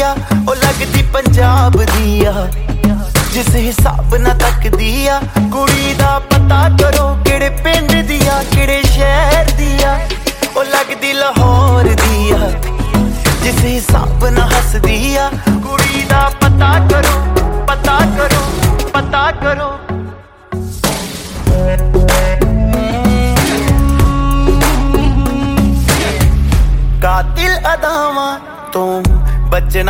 आ ओ लगदी पंजाब दी आ जिस हिसाब ना तकदी आ कुड़ी दा पता करो केड़े पिंड दी आ केड़े शहर दी आ ओ लगदी लाहौर दी आ जिस हिसाब ना हसदी आ कुड़ी दा पता करो पता करो पता करो कातिल अदावां तो बचना